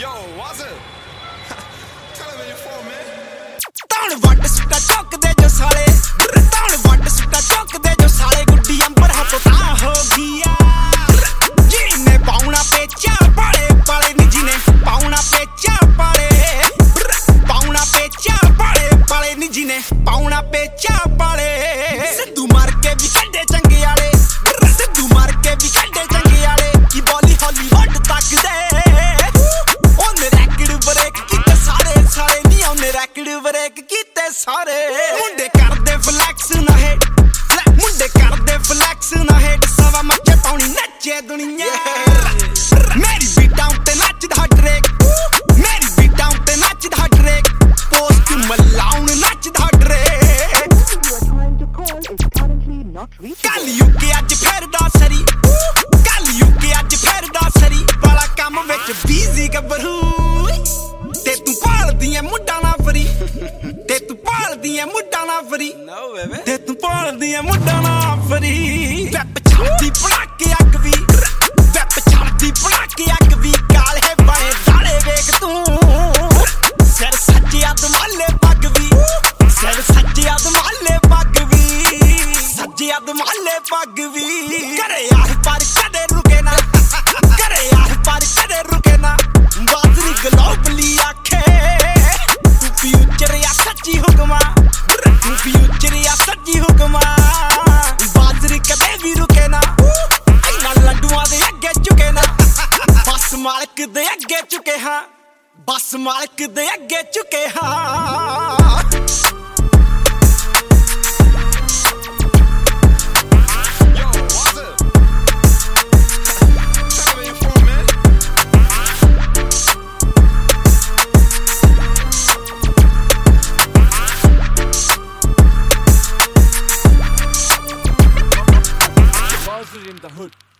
Yo, what's it? Tell him where you from, man. ਤਾਣ ਵੱਟ ਸੁੱਟਾ ਚੁੱਕਦੇ ਜੋ ਸਾਲੇ ਤਾਣ ਵੱਟ ਸੁੱਟਾ ਚੁੱਕਦੇ ਜੋ ਸਾਲੇ ਗੁੱਡੀ ਅੰਬਰ ਹੱਥੋਂ ਹੋ ਗਿਆ ਜਿਹਨੇ ਪਾਉਣਾ ਪੇਚਾ ਪਾਲੇ ਪਾਲੇ ਨੀ ਜਿਹਨੇ ਪਾਉਣਾ ਪੇਚਾ ਪਾਲੇ ਨੀ ਜਿਹਨੇ ਪਾਉਣਾ ਪੇਚਾ ਪਾਲੇ ਸਿੱਧੂ ਮਾਰ ਕੇ ਵੀ ਕੱਢੇ ਚੰਗੇ ਵਾਲੇ ਸਿੱਧੂ ਮਾਰ ਕੇ ਵੀ ਕੱਢੇ ਚੰਗੇ ਵਾਲੇ ਕੀ ਬੋਲੀ ਹਾਲੀਵੁੱਡ ਤੱਕ ਦੇ ਉਹਨੇ ਰੈਕਡ ਬ੍ਰੇਕ ਕੀਤੇ ਸਾਰੇ ਸਾਰੇ ਨੀ ਉਹਨੇ ਰੈਕਡ ਬ੍ਰੇਕ ਕੀਤੇ ਸਾਰੇ ਮੁੰਡੇ ਕਰਦੇ ਫਲੈਕਸ ਨਾ ਹੇਟ ਮੁੰਡੇ ਕਰਦੇ ਫਲੈਕਸ ਨਾ ਹੇਟ ਸਵਾ ਮੱਚੇ ਪਾਉਣੀ ਨੱਚੇ ਦੁਨੀਆ ਮੇਰੀ ਬੀਟਾਂ ਉੱਤੇ ਨੱਚਦਾ ਡਰੇਕ ਮੇਰੀ ਬੀਟਾਂ ਉੱਤੇ ਨੱਚਦਾ ਡਰੇਕ ਪੋਸਟ ਮਲਾਉਣ ਨੱਚਦਾ ਡਰੇਕ ਕੱਲ ਯੂਕੇ ਅੱਜ ਫਿਰਦਾ ਸਰੀ ਕੱਲ ਯੂਕੇ ਅੱਜ ਫਿਰਦਾ ਸਰੀ ਵਾਲਾ ਕੰਮ ਵਿੱਚ ਬੀਜ਼ੀ ਗੱਭਰੂ ਤੇ ਤੂੰ ਭਾਲਦੀ ਐ ਮੁੰਡਾ ਨਾ ਫਰੀ ਤੇ ਤੂੰ ਭਾਲਦੀ ਐ ਮੁੰਡਾ ਨਾ ਫਰੀ ਤੇ ਤੂੰ ਭਾਲਦੀ ਐ ਮੁੰਡਾ ਨਾ ਫਰੀ ਵੈਪ ਛਾਤੀ ਪੜਾ ਕੇ ਅੱਗ ਵੀ ਵੈਪ ਛਾਤੀ ਪੜਾ ਕੇ ਅੱਗ ਵੀ ਕਾਲ ਹੈ ਬਾਏ ਦਾਲੇ ਵੇਖ ਤੂੰ ਸਿਰ ਸੱਜਿਆ ਦਮਾਲੇ ਪੱਗ ਵੀ ਸਿਰ ਸੱਜਿਆ ਦਮਾਲੇ ਪੱਗ ਵੀ ਸੱਜਿਆ ਦਮਾਲੇ ਪੱਗ ਵੀ ਘਰੇ ਆਹ ਪਰ ਕਦੇ ਰੁਕੇ ਨਾ ਘਰੇ ਆਹ ਪਰ ਕਦੇ ਰੁਕੇ ਨਾ ਬਾਜ਼ਰੀ ਗਲੋਬਲੀ ਆਖੇ ਤੂੰ ਫਿਊਚਰ ਆ ਸੱਚੀ ਹੁਕਮਾ ਤੂੰ ਫਿਊਚਰ ਆ ਸੱਚੀ ਹੁਕਮਾ ਬਾਜ਼ਰੀ ਕਦੇ ਵੀ ਰੁਕੇ ਨਾ ਇਹਨਾਂ ਲੱਡੂਆਂ ਦੇ ਅੱਗੇ ਝੁਕੇ ਨਾ ਬਸ ਮਾਲਕ ਦੇ ਅੱਗੇ ਝੁਕੇ ਹਾਂ ਬਸ ਮਾਲਕ ਦੇ ਅੱਗੇ ਝੁਕੇ ਹਾਂ In the hood.